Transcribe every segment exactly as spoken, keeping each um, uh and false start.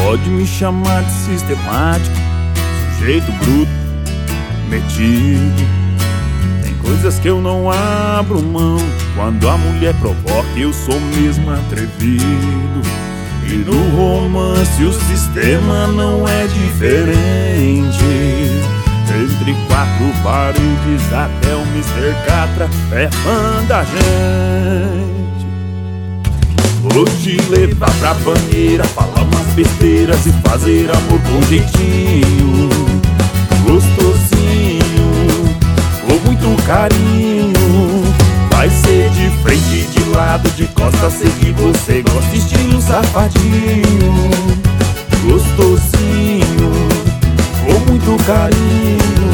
Pode me chamar de sistemático, sujeito bruto, metido. Tem coisas que eu não abro mão. Quando a mulher provoca, eu sou mesmo atrevido. E no romance o sistema não é diferente. Entre quatro paredes até o mister Catra é fã da gente. Vou te levar pra banheira, falar umas besteiras e fazer amor com jeitinho gostosinho, com muito carinho. Vai ser de frente, de lado, de costa, sei que você gosta, estilo safadinho, gostosinho, com muito carinho.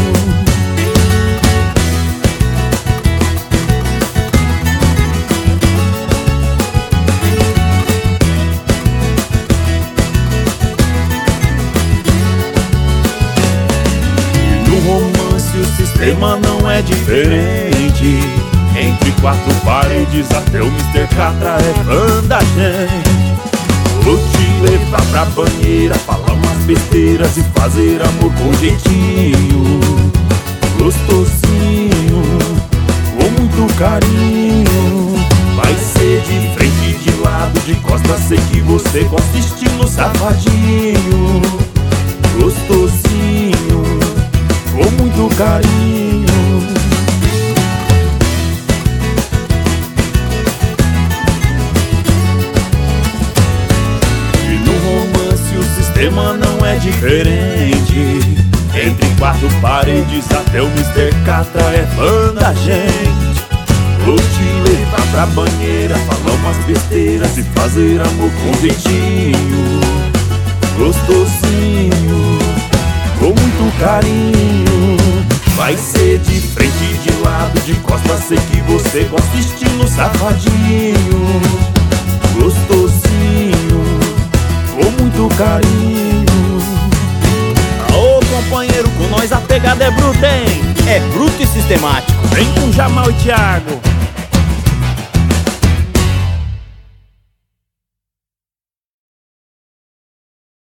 E no romance o sistema não é diferente. Entre quatro paredes até o mister Catra é fã da gente. Vou te levar pra banheira, falar umas besteiras e fazer amor com jeitinho gostosinho, com muito carinho. Vai ser de frente, de lado, de costa, sei que você gosta, estilo safadinho, gostosinho, com muito carinho. O sistema não é diferente. Entre quatro paredes até o mister Catra é fã da gente. Vou te levar pra banheira, falar umas besteiras e fazer amor com jeitinho gostosinho, com muito carinho. Vai ser de frente, de lado, de costa, sei que você gosta, estilo safadinho, gostosinho, com muito carinho. Ô companheiro, com nós a pegada é bruta, hein? É bruto e sistemático. Vem com Jamal e Thiago.